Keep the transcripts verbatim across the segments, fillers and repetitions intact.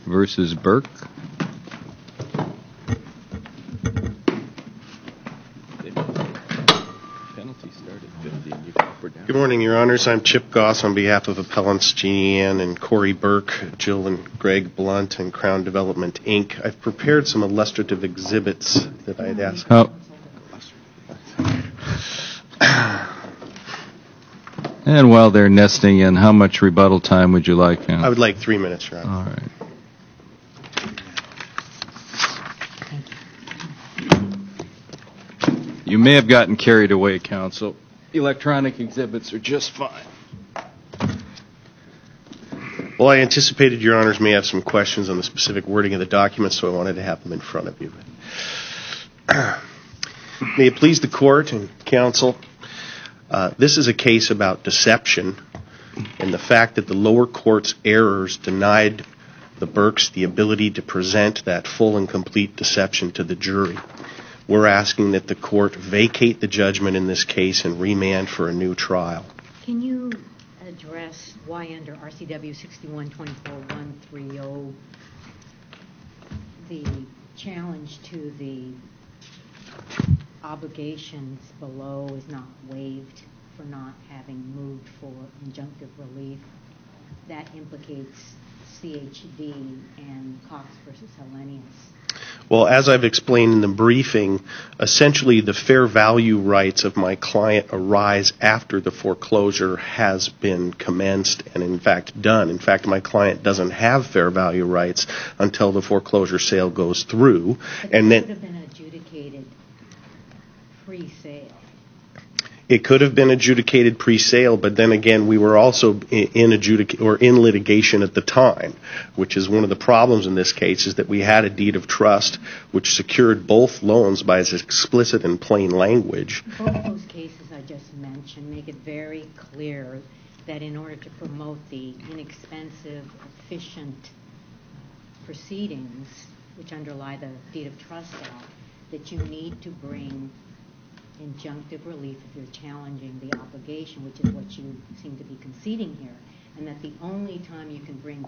versus Burke. Good morning, Your Honors. I'm Chip Goss on behalf of appellants Jeannie Ann and Corey Burke, Jill and Greg Blunt, and Crown Development, Incorporated. I've prepared some illustrative exhibits that I'd ask. Oh. And while they're nesting in, how much rebuttal time would you like, Ken? I would like three minutes, Your Honor. All right. You may have gotten carried away, counsel. Electronic exhibits are just fine. Well, I anticipated Your Honors may have some questions on the specific wording of the document, so I wanted to have them in front of you. May it please the Court and counsel, uh, this is a case about deception and the fact that the lower court's errors denied the Burkes the ability to present that full and complete deception to the jury. We're asking that the court vacate the judgment in this case and remand for a new trial. Can you address why under R C W sixty-one twenty-four one thirty the challenge to the obligations below is not waived for not having moved for injunctive relief? That implicates C H D and Cox versus Hellenius. Well, as I've explained in the briefing, essentially the fair value rights of my client arise after the foreclosure has been commenced and, in fact, done. In fact, my client doesn't have fair value rights until the foreclosure sale goes through. But and it then could have been adjudicated pre-sale. It could have been adjudicated pre-sale, but then again, we were also in adjudic- or in litigation at the time, which is one of the problems in this case, is that we had a deed of trust which secured both loans by its explicit and plain language. Both those cases I just mentioned make it very clear that in order to promote the inexpensive, efficient proceedings which underlie the Deed of Trust Act, that you need to bring injunctive relief if you're challenging the obligation, which is what you seem to be conceding here, and that the only time you can bring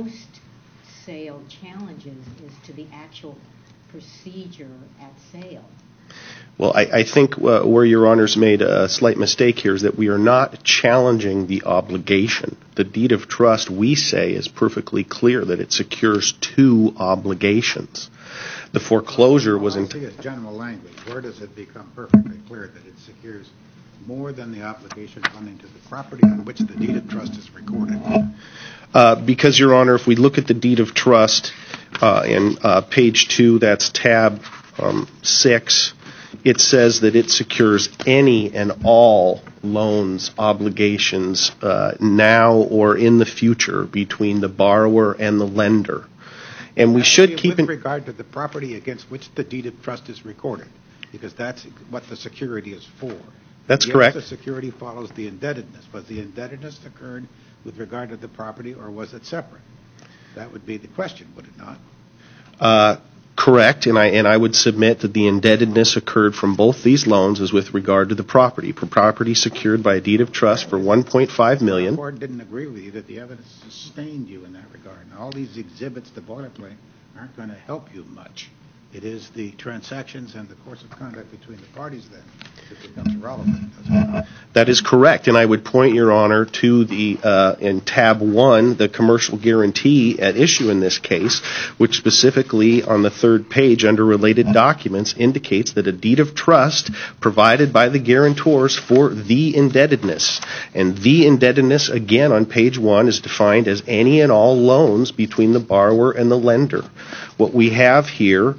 post-sale challenges is to the actual procedure at sale. Well, I, I think uh, where Your Honors made a slight mistake here is that we are not challenging the obligation. The deed of trust, we say, is perfectly clear that it secures two obligations. The foreclosure was in... I see as general language. Where does it become perfectly clear that it secures more than the obligation running to the property on which the deed of trust is recorded? Uh, because, Your Honor, if we look at the deed of trust uh, in uh, page two, that's tab um, six, it says that it secures any and all loans, obligations uh, now or in the future between the borrower and the lender. And we should keep with in regard to the property against which the deed of trust is recorded, because that's what the security is for. That's yes, correct. The security follows the indebtedness, but the indebtedness occurred with regard to the property, or was it separate? That would be the question, would it not? Uh, correct, and I and I would submit that the indebtedness occurred from both these loans as with regard to the property. Property secured by a deed of trust for one point five million dollars. The court didn't agree with you that the evidence sustained you in that regard. And all these exhibits, the boilerplate, aren't going to help you much. It is the transactions and the course of conduct between the parties then that becomes relevant. That is correct, and I would point, Your Honor, to the uh, in tab one, the commercial guarantee at issue in this case, which specifically on the third page under related documents indicates that a deed of trust provided by the guarantors for the indebtedness, and the indebtedness again on page one is defined as any and all loans between the borrower and the lender. What we have here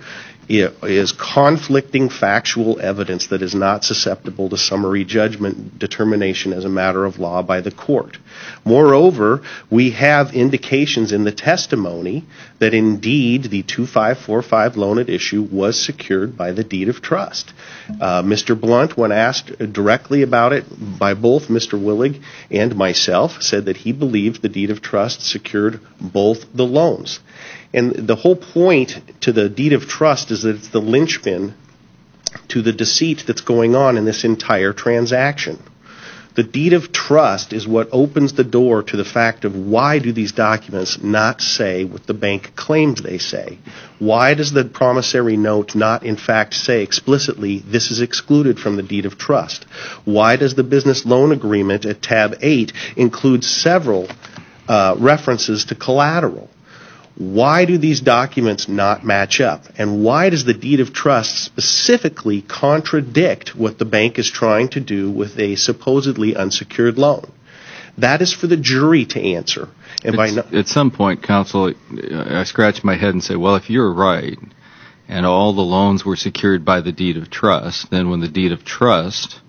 is conflicting factual evidence that is not susceptible to summary judgment determination as a matter of law by the court. Moreover, we have indications in the testimony that indeed the two five four five loan at issue was secured by the deed of trust. Uh, Mister Blunt, when asked directly about it by both Mister Willig and myself, said that he believed the deed of trust secured both the loans. And the whole point to the deed of trust is that it's the linchpin to the deceit that's going on in this entire transaction. The deed of trust is what opens the door to the fact of why do these documents not say what the bank claims they say? Why does the promissory note not in fact say explicitly this is excluded from the deed of trust? Why does the business loan agreement at tab eight include several uh, references to collateral? Why do these documents not match up? And why does the deed of trust specifically contradict what the bank is trying to do with a supposedly unsecured loan? That is for the jury to answer. And by no- At some point, counsel, I scratch my head and say, well, if you're right, and all the loans were secured by the deed of trust, then when the deed of trust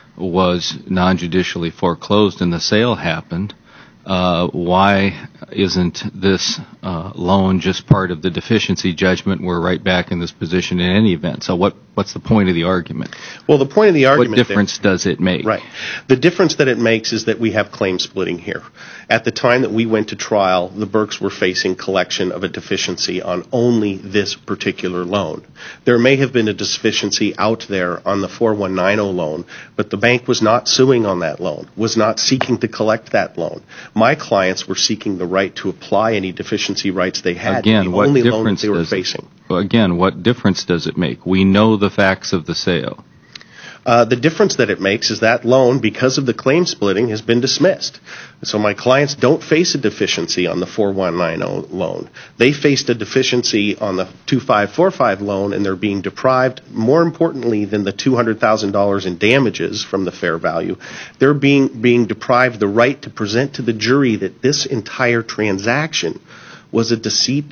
was non-judicially foreclosed and the sale happened, Uh, why isn't this uh, loan just part of the deficiency judgment? We're right back in this position in any event. So what, what's the point of the argument? Well, the point of the argument... What difference there, does it make? Right. The difference that it makes is that we have claim splitting here. At the time that we went to trial, the Burks were facing collection of a deficiency on only this particular loan. There may have been a deficiency out there on the four one nine zero loan, but the bank was not suing on that loan, was not seeking to collect that loan. My clients were seeking the right to apply any deficiency rights they had Again, to the what only loan that difference they were does it- facing. Well, again, what difference does it make? We know the facts of the sale. Uh, the difference that it makes is that loan, because of the claim splitting, has been dismissed. So my clients don't face a deficiency on the four one nine zero loan. They faced a deficiency on the two five four five loan, and they're being deprived, more importantly than the two hundred thousand dollars in damages from the fair value, they're being, being deprived the right to present to the jury that this entire transaction was a deceit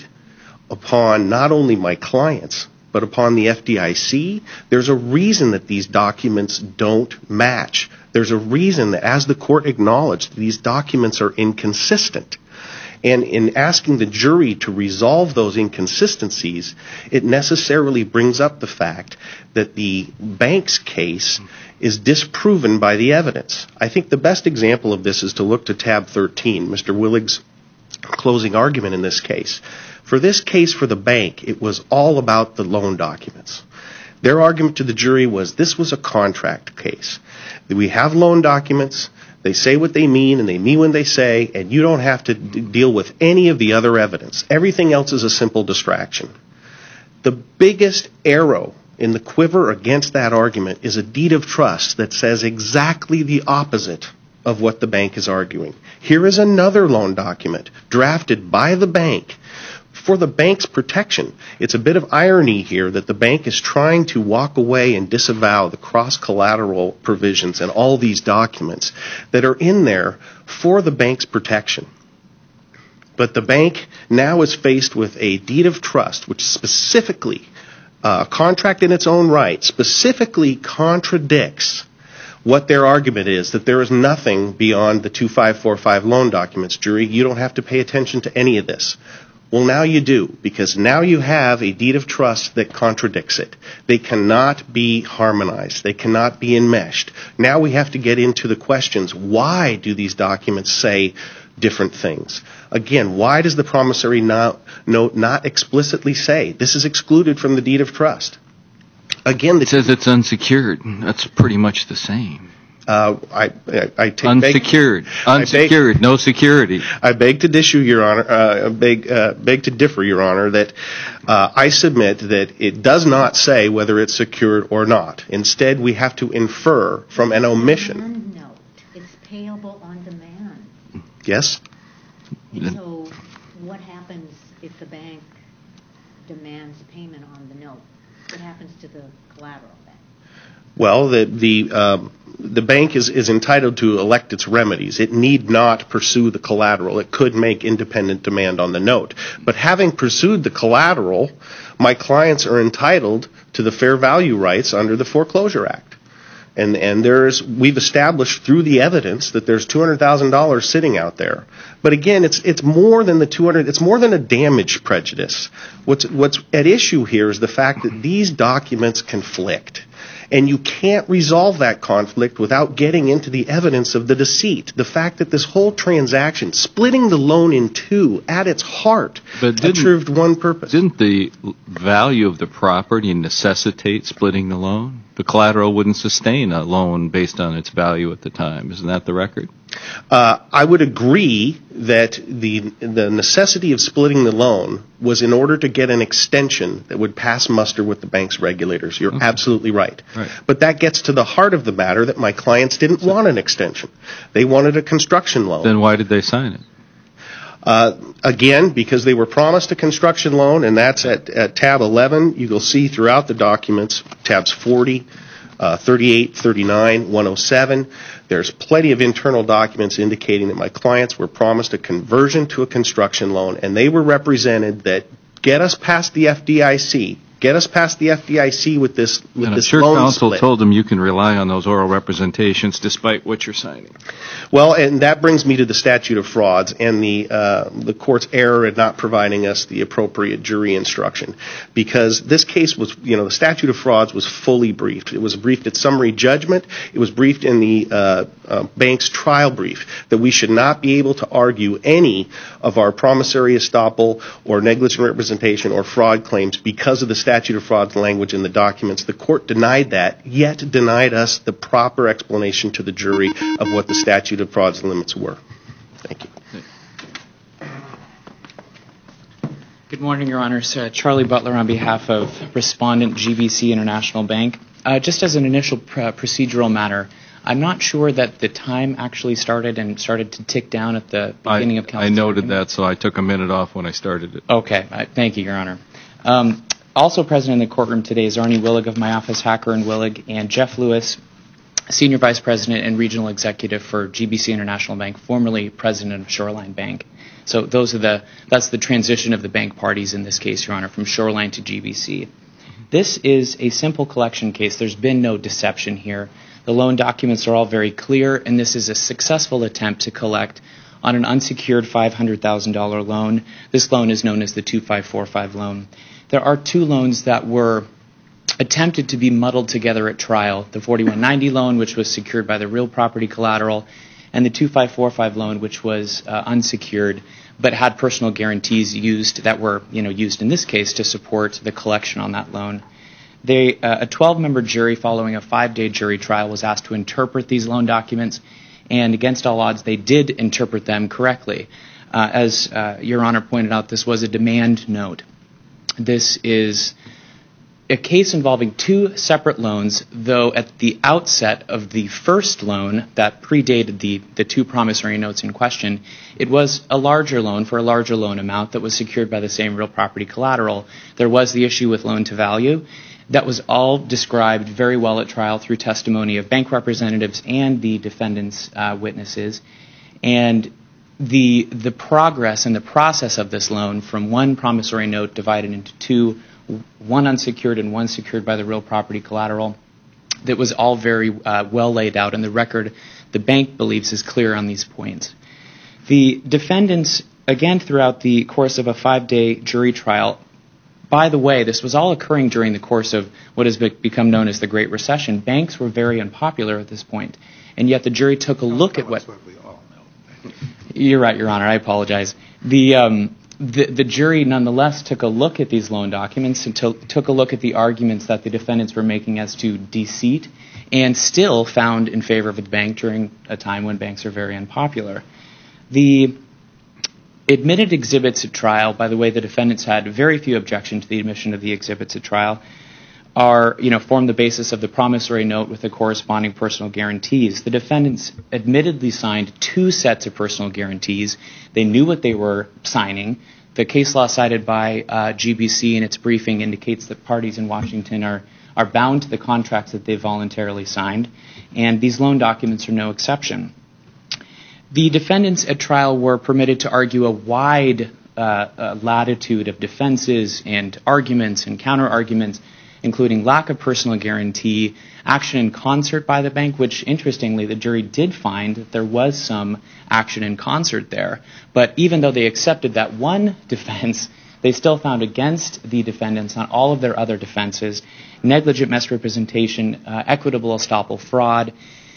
upon not only my clients, but upon the F D I C. There's a reason that these documents don't match. There's a reason that, as the court acknowledged, these documents are inconsistent. And in asking the jury to resolve those inconsistencies, it necessarily brings up the fact that the bank's case is disproven by the evidence. I think the best example of this is to look to tab thirteen, Mister Willig's closing argument in this case. For this case for the bank, it was all about the loan documents. Their argument to the jury was this was a contract case. We have loan documents, they say what they mean, and they mean what they say, and you don't have to d- deal with any of the other evidence. Everything else is a simple distraction. The biggest arrow in the quiver against that argument is a deed of trust that says exactly the opposite of what the bank is arguing. Here is another loan document drafted by the bank for the bank's protection. It's a bit of irony here that the bank is trying to walk away and disavow the cross-collateral provisions and all these documents that are in there for the bank's protection. But the bank now is faced with a deed of trust which specifically, uh, contract in its own right, specifically contradicts what their argument is, that there is nothing beyond the two five four five loan documents. Jury, you don't have to pay attention to any of this. Well, now you do, because now you have a deed of trust that contradicts it. They cannot be harmonized. They cannot be enmeshed. Now we have to get into the questions. Why do these documents say different things? Again, why does the promissory note not explicitly say this is excluded from the deed of trust? Again, the It says it's unsecured. That's pretty much the same. Uh, I, I, I take Unsecured. Beg, Unsecured. I beg, no security. I beg to issue, Your Honor. Uh, beg, uh, beg to differ, Your Honor. That uh, I submit that it does not say whether it's secured or not. Instead, we have to infer from an omission. Demand note. It's payable on demand. Yes. So what happens if the bank demands payment on the note? What happens to the collateral then? Well, the the um, the bank is, is entitled to elect its remedies. It need not pursue the collateral. It could make independent demand on the note. But having pursued the collateral, my clients are entitled to the fair value rights under the Foreclosure Act. And and there's we've established through the evidence that there's two hundred thousand dollars sitting out there. But again, it's it's more than the two hundred. It's more than a damage prejudice. What's what's at issue here is the fact that these documents conflict, and you can't resolve that conflict without getting into the evidence of the deceit. The fact that this whole transaction, splitting the loan in two, at its heart, But didn't- achieved one purpose. Didn't the value of the property necessitate splitting the loan? the collateral wouldn't sustain a loan based on its value at the time. Isn't that the record? Uh, I would agree that the the necessity of splitting the loan was in order to get an extension that would pass muster with the bank's regulators. You're Okay. absolutely right. Right. But that gets to the heart of the matter that my clients didn't want an extension. They wanted a construction loan. Then why did they sign it? Uh, again, because they were promised a construction loan, and that's at, at tab eleven. You will see throughout the documents, tabs forty, uh, thirty-eight, thirty-nine, one oh seven. There's plenty of internal documents indicating that my clients were promised a conversion to a construction loan, and they were represented that get us past the F D I C. Get us past the F D I C with this with And I'm this sure loan counsel split. told them you can rely on those oral representations despite what you're signing. Well, and that brings me to the statute of frauds and the uh, the court's error in not providing us the appropriate jury instruction, because this case was, you know, the statute of frauds was fully briefed. It was briefed at summary judgment. It was briefed in the uh, uh, bank's trial brief that we should not be able to argue any of our promissory estoppel or negligent representation or fraud claims because of the statute of frauds language in the documents. The court denied that, yet denied us the proper explanation to the jury of what the statute of frauds limits were. Thank you. Good morning, Your Honors. Uh, Charlie Butler on behalf of Respondent G B C International Bank. Uh, just as an initial pr- procedural matter, I'm not sure that the time actually started and started to tick down at the beginning I, of counsel's I noted argument. that, so I took a minute off when I started it. Okay. Uh, thank you, Your Honor. Um, also present in the courtroom today is Arnie Willig of my office, Hacker and Willig, and Jeff Lewis, Senior Vice President and Regional Executive for G B C International Bank, formerly President of Shoreline Bank. So those are the that's the transition of the bank parties in this case, Your Honor, from Shoreline to G B C. This is a simple collection case. There's been no deception here. The loan documents are all very clear, and this is a successful attempt to collect on an unsecured five hundred thousand dollars loan. This loan is known as the two five four five loan. There are two loans that were attempted to be muddled together at trial, the forty-one ninety loan, which was secured by the real property collateral, and the two five four five loan, which was uh, unsecured but had personal guarantees used that were, you know, used in this case to support the collection on that loan. They, uh, a twelve-member jury following a five-day jury trial was asked to interpret these loan documents, and against all odds, they did interpret them correctly. Uh, as uh, Your Honor pointed out, this was a demand note. This is a case involving two separate loans, though at the outset of the first loan that predated the, the two promissory notes in question, it was a larger loan for a larger loan amount that was secured by the same real property collateral. There was the issue with loan to value. That was all described very well at trial through testimony of bank representatives and the defendant's uh, witnesses. And the the progress and the process of this loan from one promissory note divided into two, one unsecured and one secured by the real property collateral, that was all very uh, well laid out, and the record the bank believes is clear on these points. The defendants, again throughout the course of a five-day jury trial, by the way, this was all occurring during the course of what has be- become known as the Great Recession. Banks were very unpopular at this point, and yet the jury took a look at what... That's what we all know. You're right, Your Honor. I apologize. The... Um, The, the jury nonetheless took a look at these loan documents and to, took a look at the arguments that the defendants were making as to deceit, and still found in favor of the bank during a time when banks are very unpopular. The admitted exhibits at trial, by the way, the defendants had very few objections to the admission of the exhibits at trial, are, you know, form the basis of the promissory note with the corresponding personal guarantees. The defendants admittedly signed two sets of personal guarantees. They knew what they were signing. The case law cited by uh, G B C in its briefing indicates that parties in Washington are, are bound to the contracts that they voluntarily signed, and these loan documents are no exception. The defendants at trial were permitted to argue a wide uh, uh, latitude of defenses and arguments and counter-arguments, including lack of personal guarantee, action in concert by the bank, which, interestingly, the jury did find that there was some action in concert there. But even though they accepted that one defense, they still found against the defendants on all of their other defenses: negligent misrepresentation, uh, equitable estoppel, fraud.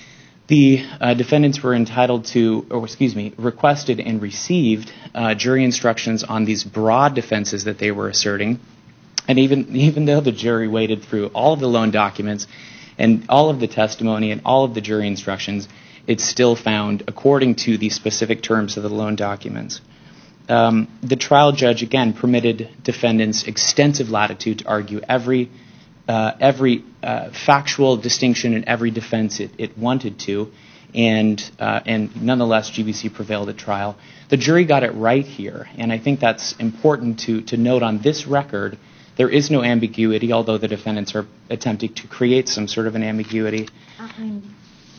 The uh, defendants were entitled to, or excuse me, requested and received uh, jury instructions on these broad defenses that they were asserting. And even even though the jury waded through all of the loan documents And all of the testimony and all of the jury instructions, it's still found according to the specific terms of the loan documents. Um, the trial judge, again, permitted defendants extensive latitude to argue every uh, every uh, factual distinction and every defense it, it wanted to, and uh, and nonetheless, G B C prevailed at trial. The jury got it right here, and I think that's important to, to note on this record. There is no ambiguity, although the defendants are attempting to create some sort of an ambiguity. Uh, I'm,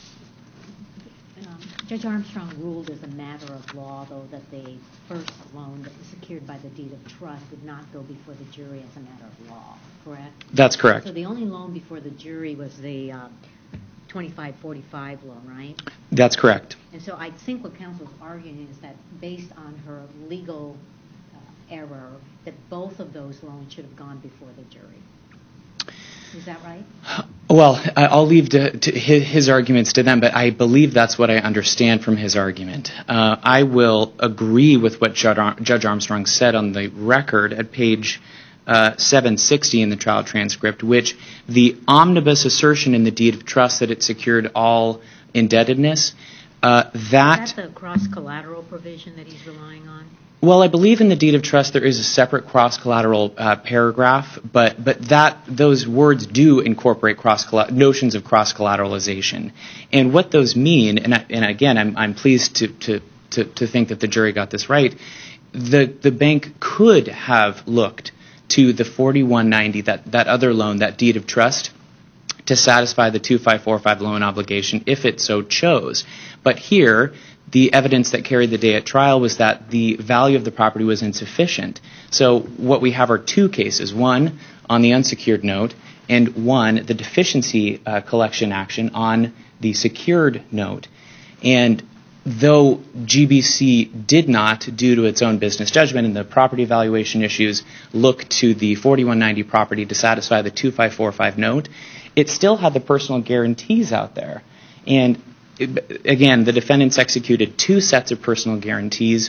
um, Judge Armstrong ruled as a matter of law, though, that the first loan that was secured by the deed of trust would not go before the jury as a matter of law, correct? That's correct. So the only loan before the jury was the uh, twenty-five forty-five loan, right? That's correct. And so I think what counsel's arguing is that based on her legal uh, error, that both of those loans should have gone before the jury. Is that right? Well, I- I'll leave to, to his, his arguments to them, but I believe that's what I understand from his argument. Uh, I will agree with what Judge, Ar- Judge Armstrong said on the record at page uh, seven sixty in the trial transcript, which the omnibus assertion in the deed of trust that it secured all indebtedness, uh, that... Is that the cross-collateral provision that he's relying on? Well, I believe in the deed of trust there is a separate cross-collateral uh, paragraph, but but that those words do incorporate cross notions of cross-collateralization, and what those mean. And I, and again, I'm I'm pleased to, to to to think that the jury got this right. The the bank could have looked to the forty-one ninety, that that other loan, that deed of trust, to satisfy the twenty-five forty-five loan obligation if it so chose. But here, the evidence that carried the day at trial was that the value of the property was insufficient. So what we have are two cases, one on the unsecured note and one, the deficiency uh, collection action on the secured note. And though G B C did not, due to its own business judgment and the property valuation issues, look to the forty-one ninety property to satisfy the twenty-five forty-five note, it still had the personal guarantees out there. And again, the defendants executed two sets of personal guarantees,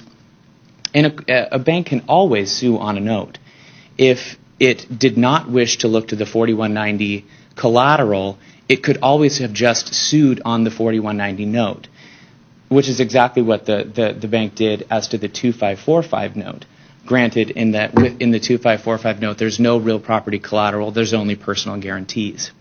and a, a bank can always sue on a note. If it did not wish to look to the forty-one ninety collateral, it could always have just sued on the forty-one ninety note, which is exactly what the, the, the bank did as to the twenty-five forty-five note. Granted, in that in the twenty-five forty-five note, there's no real property collateral, there's only personal guarantees.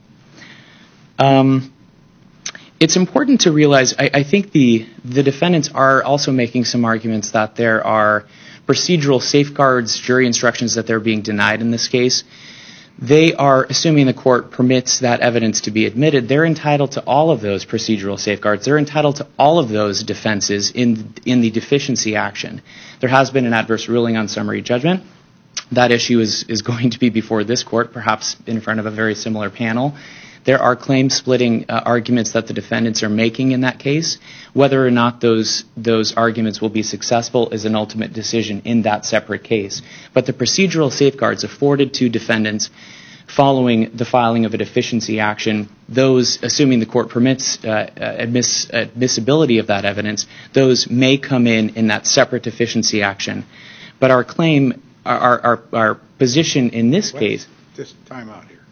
Um, It's important to realize, I, I think the, the defendants are also making some arguments that there are procedural safeguards, jury instructions that they're being denied in this case. They are, assuming the court permits that evidence to be admitted, they're entitled to all of those procedural safeguards. They're entitled to all of those defenses in, in the deficiency action. There has been an adverse ruling on summary judgment. That issue is, is going to be before this court, perhaps in front of a very similar panel. There are claim-splitting uh, arguments that the defendants are making in that case. Whether or not those those arguments will be successful is an ultimate decision in that separate case. But the procedural safeguards afforded to defendants following the filing of a deficiency action, those, assuming the court permits uh, admiss, admissibility of that evidence, those may come in in that separate deficiency action. But our claim, our our, our position in this Let's case... Just time out here.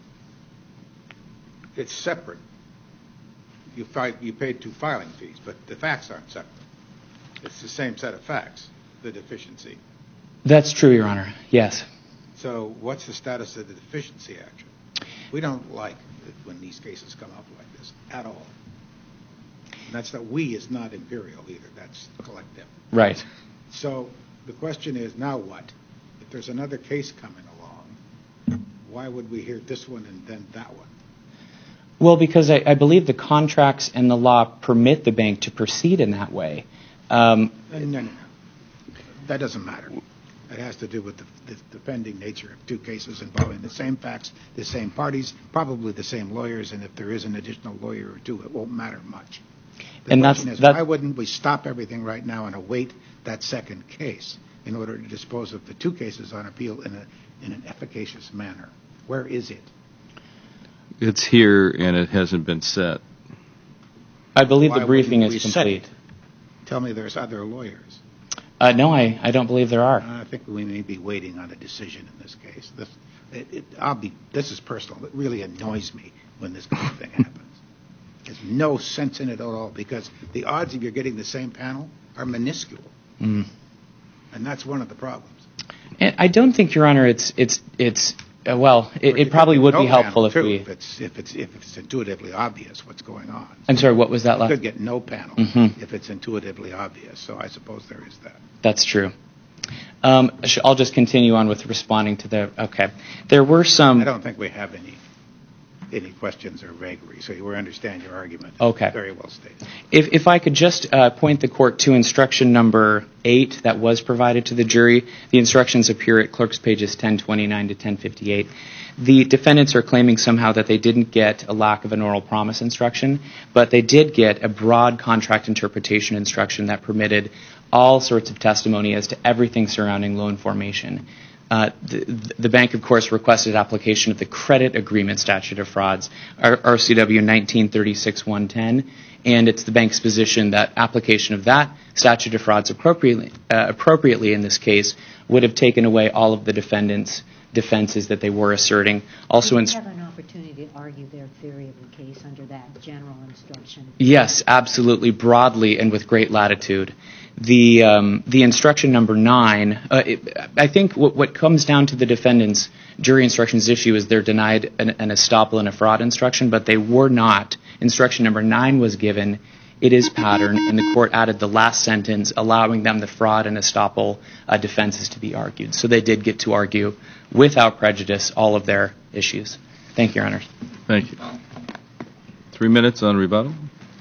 It's separate. You, fi- you paid two filing fees, but the facts aren't separate. It's the same set of facts, the deficiency. That's true, Your Honor. Yes. So what's the status of the deficiency action? We don't like it when these cases come up like this at all. And that's that we is not Imperial either. That's collective. Right. So the question is, now what? If there's another case coming along, why would we hear this one and then that one? Well, because I, I believe the contracts and the law permit the bank to proceed in that way. Um, No, no, no. That doesn't matter. It has to do with the, the, the pending nature of two cases involving the same facts, the same parties, probably the same lawyers, and if there is an additional lawyer or two, it won't matter much. The And question that's- is, that- why wouldn't we stop everything right now and await that second case in order to dispose of the two cases on appeal in a in an efficacious manner? Where is it? It's here, and it hasn't been set. I believe Why the briefing wouldn't is we set complete. it? Tell me there's other lawyers. Uh, no, I, I don't believe there are. I think we may be waiting on a decision in this case. This, it, it, I'll be, this is personal. It really annoys me when this kind of thing happens. There's no sense in it at all because the odds of you getting the same panel are minuscule. Mm. And that's one of the problems. And I don't think, Your Honor, it's it's it's uh, well. It, it probably would no be helpful if too, we. If it's if it's if it's intuitively obvious what's going on. I'm sorry. What was that You last? could get no panel Mhm. if it's intuitively obvious. So I suppose there is that. That's true. Um, sh- I'll just continue on with responding to the. Okay, there were some. I don't think we have any any questions or vagaries. So we understand your argument. Okay. Very well stated. If, if I could just uh, point the court to instruction number eight that was provided to the jury. The instructions appear at clerk's pages ten twenty-nine to ten fifty-eight. The defendants are claiming somehow that they didn't get a lack of an oral promise instruction, but they did get a broad contract interpretation instruction that permitted all sorts of testimony as to everything surrounding loan formation. Uh, the, the bank, of course, requested application of the credit agreement statute of frauds, R C W nineteen thirty-six one ten, and it's the bank's position that application of that statute of frauds appropriately, uh, appropriately in this case would have taken away all of the defendants' defenses that they were asserting. Also, Did in they have an opportunity to argue their theory of the case under that general instruction? yes, absolutely, broadly and with great latitude. The um, the instruction number nine, uh, it, I think what, what comes down to the defendant's jury instructions issue is they're denied an, an estoppel and a fraud instruction, but they were not. Instruction number nine was given. It is pattern, and the court added the last sentence allowing them the fraud and estoppel uh, defenses to be argued. So they did get to argue without prejudice all of their issues. Thank you, Your Honor. Thank you. Three minutes on rebuttal.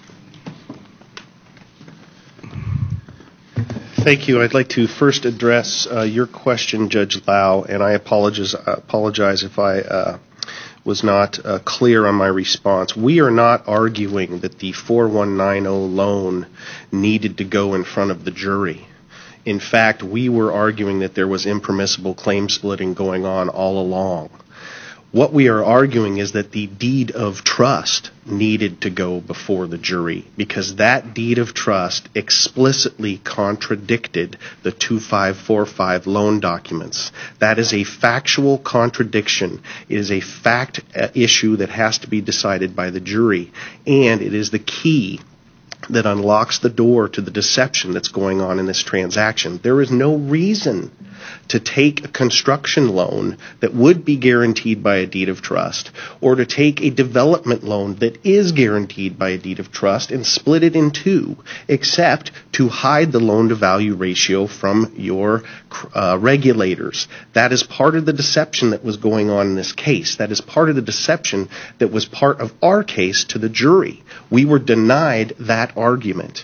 Thank you. I'd like to first address uh, your question, Judge Lau, and I apologize, uh, apologize if I uh, was not uh, clear on my response. We are not arguing that the four one nine zero loan needed to go in front of the jury. In fact, we were arguing that there was impermissible claim splitting going on all along. What we are arguing is that the deed of trust needed to go before the jury because that deed of trust explicitly contradicted the two five four five loan documents. That is a factual contradiction. It is a fact issue that has to be decided by the jury, and it is the key that unlocks the door to the deception that's going on in this transaction. There is no reason to take a construction loan that would be guaranteed by a deed of trust or to take a development loan that is guaranteed by a deed of trust and split it in two, except to hide the loan-to-value ratio from your uh, regulators. That is part of the deception that was going on in this case. That is part of the deception that was part of our case to the jury. We were denied that argument.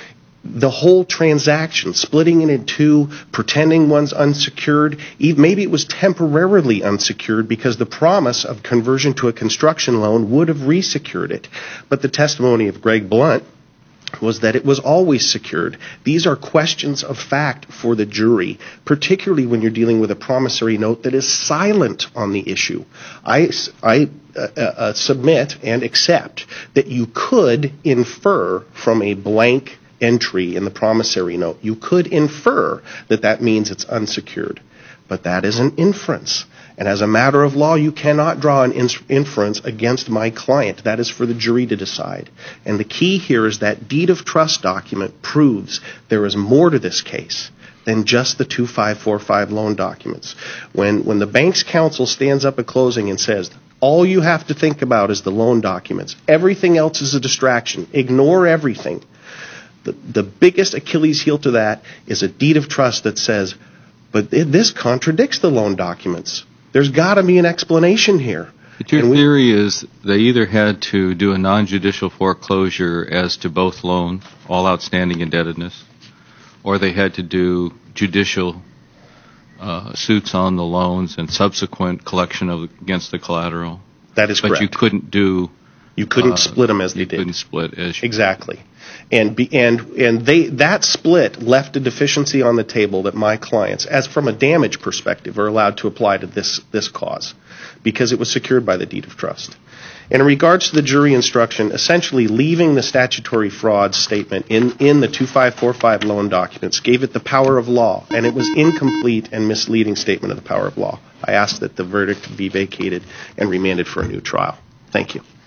The whole transaction, splitting it in two, pretending one's unsecured, even, maybe it was temporarily unsecured because the promise of conversion to a construction loan would have resecured it. But the testimony of Greg Blunt was that it was always secured. These are questions of fact for the jury, particularly when you're dealing with a promissory note that is silent on the issue. I, I uh, uh, submit and accept that you could infer from a blank entry in the promissory note, you could infer that that means it's unsecured. But that is an inference. And as a matter of law, you cannot draw an inference against my client. That is for the jury to decide. And the key here is that deed of trust document proves there is more to this case than just the two five four five loan documents. When, when the bank's counsel stands up at closing and says, all you have to think about is the loan documents, everything else is a distraction, ignore everything. The, the biggest Achilles heel to that is a deed of trust that says, but it, this contradicts the loan documents. There's got to be an explanation here. But your And we- theory is they either had to do a non-judicial foreclosure as to both loans, all outstanding indebtedness, or they had to do judicial uh, suits on the loans and subsequent collection of against the collateral. That is But correct. you couldn't do. You couldn't uh, split them as they you did. couldn't split as you. Exactly. And be, and and they that split left a deficiency on the table that my clients, as from a damage perspective, are allowed to apply to this this cause because it was secured by the deed of trust. And in regards to the jury instruction, essentially leaving the statutory fraud statement in, in the two five four five loan documents gave it the power of law, and it was incomplete and misleading statement of the power of law. I ask that the verdict be vacated and remanded for a new trial. Thank you.